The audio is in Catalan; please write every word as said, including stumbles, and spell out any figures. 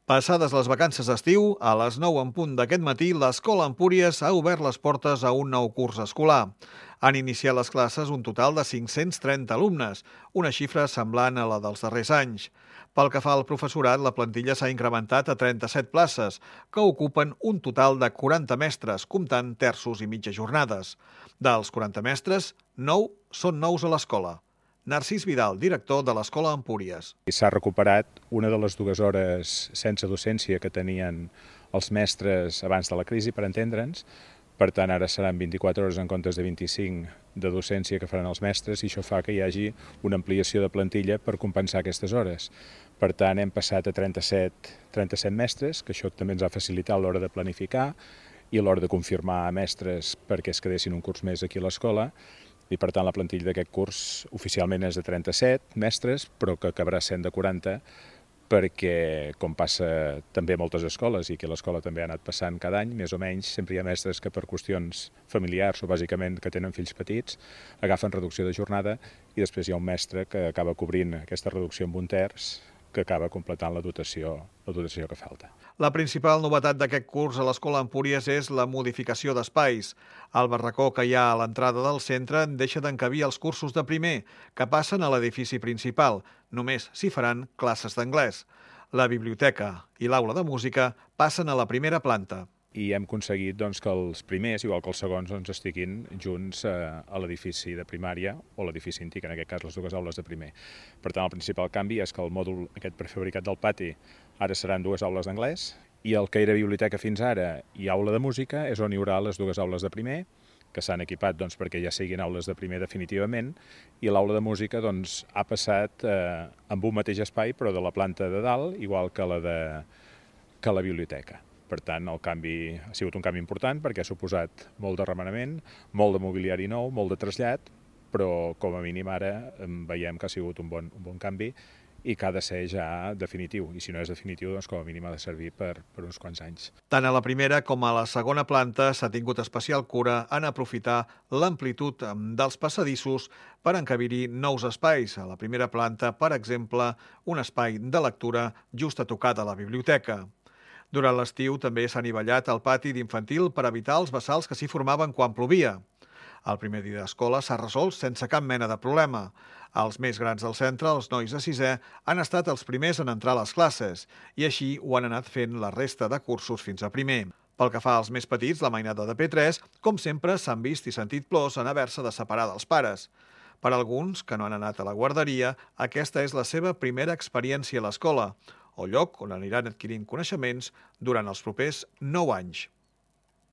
Passades les vacances d'estiu, a les nou en punt d'aquest matí, l'Escola Empúries ha obert les portes a un nou curs escolar. Han iniciat les classes un total de cinc-cents trenta alumnes, una xifra semblant a la dels darrers anys. Pel que fa al professorat, la plantilla s'ha incrementat a trenta-set places, que ocupen un total de quaranta mestres, comptant terços i mitges jornades. Dels quaranta mestres, nou són nous a l'escola. Narcís Vidal, director de l'Escola Empúries. S'ha recuperat una de les dues hores sense docència que tenien els mestres abans de la crisi, per entendre'ns. Per tant, ara seran vint-i-quatre hores en comptes de vint-i-cinc de docència que faran els mestres i això fa que hi hagi una ampliació de plantilla per compensar aquestes hores. Per tant, hem passat a trenta-set, trenta-set mestres, que això també ens ha facilitat a l'hora de planificar i a l'hora de confirmar mestres perquè es quedessin un curs més aquí a l'escola. I, per tant, la plantilla d'aquest curs oficialment és de trenta-set mestres, però que acabarà sent de quaranta, perquè, com passa també a moltes escoles, i que l'escola també ha anat passant cada any, més o menys, sempre hi ha mestres que per qüestions familiars o bàsicament que tenen fills petits, agafen reducció de jornada i després hi ha un mestre que acaba cobrint aquesta reducció amb un terç, que acaba completant la dotació, la dotació que falta. La principal novetat d'aquest curs a l'Escola Empúries és la modificació d'espais. El barracó que hi ha a l'entrada del centre deixa d'encabir els cursos de primer, que passen a l'edifici principal. Només s'hi faran classes d'anglès. La biblioteca i l'aula de música passen a la primera planta. I hem aconseguit doncs, que els primers, igual que els segons, doncs, estiguin junts eh, a l'edifici de primària o l'edifici antic, en aquest cas les dues aules de primer. Per tant, el principal canvi és que el mòdul aquest prefabricat del pati ara seran dues aules d'anglès i el que era biblioteca fins ara i aula de música és on hi haurà les dues aules de primer, que s'han equipat doncs, perquè ja siguin aules de primer definitivament, i l'aula de música doncs, ha passat eh, amb un mateix espai, però de la planta de dalt, igual que la, de, que la biblioteca. Per tant, el canvi ha sigut un canvi important perquè ha suposat molt de remenament, molt de mobiliari nou, molt de trasllat, però com a mínim ara veiem que ha sigut un bon, un bon canvi i que ha de ser ja definitiu. I si no és definitiu, doncs com a mínim ha de servir per, per uns quants anys. Tant a la primera com a la segona planta s'ha tingut especial cura en aprofitar l'amplitud dels passadissos per encabir-hi nous espais. A la primera planta, per exemple, un espai de lectura just a tocar de la biblioteca. Durant l'estiu també s'ha anivellat el pati d'infantil per evitar els bassals que s'hi formaven quan plovia. El primer dia d'escola s'ha resolt sense cap mena de problema. Els més grans del centre, els nois de sisè, han estat els primers en entrar a les classes i així ho han anat fent la resta de cursos fins a primer. Pel que fa als més petits, la mainada de P tres, com sempre, s'han vist i sentit plors en haver-se de separar dels pares. Per alguns, que no han anat a la guarderia, aquesta és la seva primera experiència a l'escola, o lloc on aniran adquirint coneixements durant els propers nou anys.